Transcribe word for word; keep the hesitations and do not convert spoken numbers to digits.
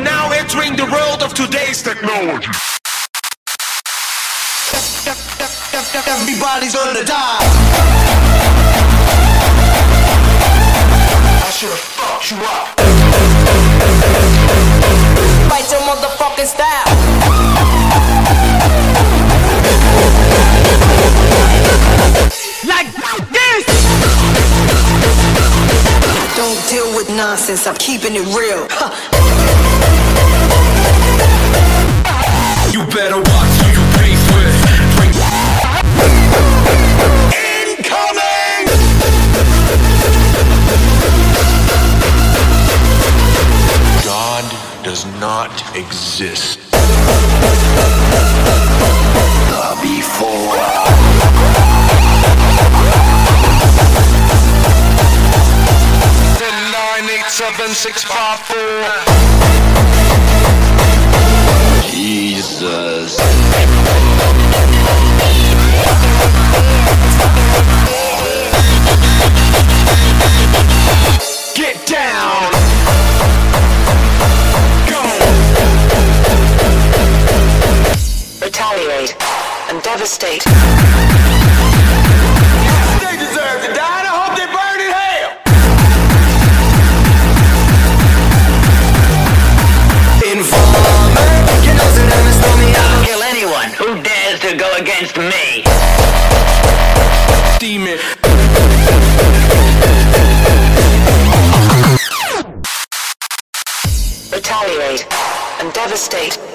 now entering the world of today's technology. Everybody's gonna die. I should've fucked you up. Fight your motherfucking style. Like this. Don't deal with nonsense, I'm keeping it real. Huh. You better watch who you pace with. Bring incoming! God does not exist. Before. nine eight seven six five four. Jesus. Get down. Go. Retaliate and devastate. They deserve to die. I hope they burn in hell. Informer, you know the name is me. I'll kill anyone who dares to go against me. Demon. Retaliate and devastate.